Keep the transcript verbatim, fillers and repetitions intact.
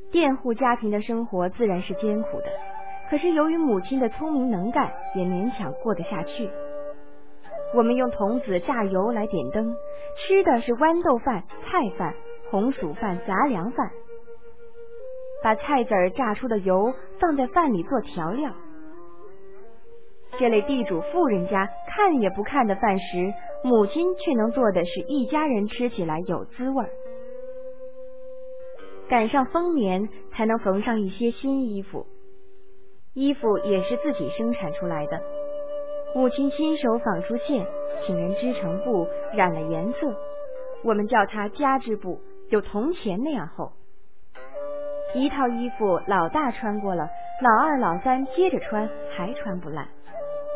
佃户家庭的生活自然是艰苦的，可是由于母亲的聪明能干，也勉强过得下去。我们用童子榨油来点灯，吃的是豌豆饭、菜饭、红薯饭、杂粮饭，把菜籽儿榨出的油放在饭里做调料。这类地主富人家看也不看的饭食，母亲却能做的是一家人吃起来有滋味。赶上丰年才能缝上一些新衣服，衣服也是自己生产出来的，母亲亲手纺出线，请人织成布，染了颜色，我们叫它家织布，有铜钱那样厚。一套衣服老大穿过了，老二老三接着穿，还穿不烂。